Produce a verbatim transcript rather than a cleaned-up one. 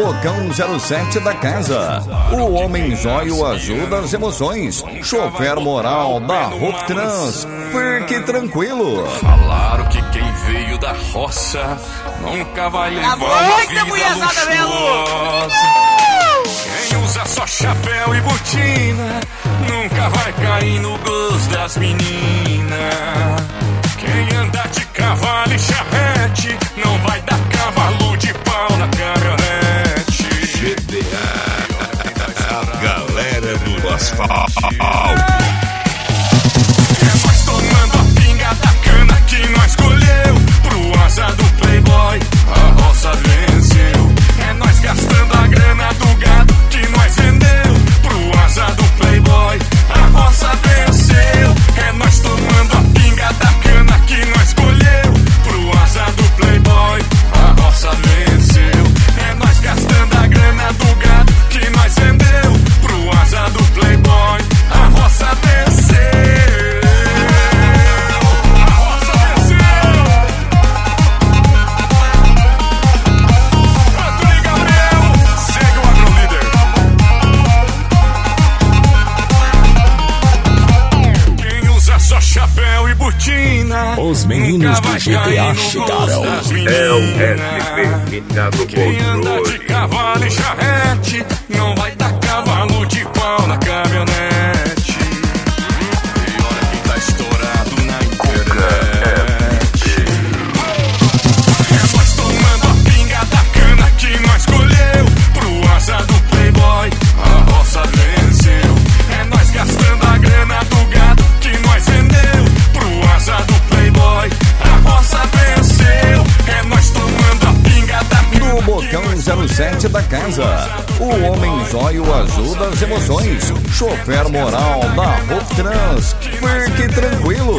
Bocão zero sete da casa. O Homem Zóio ajuda as emoções. Chofer moral da Ruptrans. Fique tranquilo. Falaram que quem veio da roça nunca vai levar uma vida luxuosa. Quem usa só chapéu e botina nunca vai cair no gosto das meninas. Quem anda de cavalo e charrete não vai dar cavalo de pau na caminhonete. G D A, a galera do asfalto. É nós tomando a pinga da cana que nós escolheu. Pro asa do playboy, a roça venceu. É nós gastando a grana do gado que nós vendeu. Pro asa do playboy, a roça venceu. É nós tomando a pinga da cana que nós escolheu. Pro asa do playboy, a roça venceu. É nós gastando a grana do gado que nós vendeu. Pro asa do playboy, a roça venceu. Chapéu e botina. Os meninos do G T A chegaram. É o S P que tá no Quem anda de cavalo e charrete não vai dar cavalo de pau na caminhonete. E olha quem tá estourado na internet. É nós tomando a pinga da cana que nós escolheu. Pro asa do playboy, a roça venceu. É nós gastando a grana do gado que nós vendeu. Pro asa do playboy, a roça venceu. É nós tomando a pinga da cana. No Bocão zero sete da casa. O Homem Zóio ajuda as emoções. Chofer moral da Ruptrans. Fique tranquilo.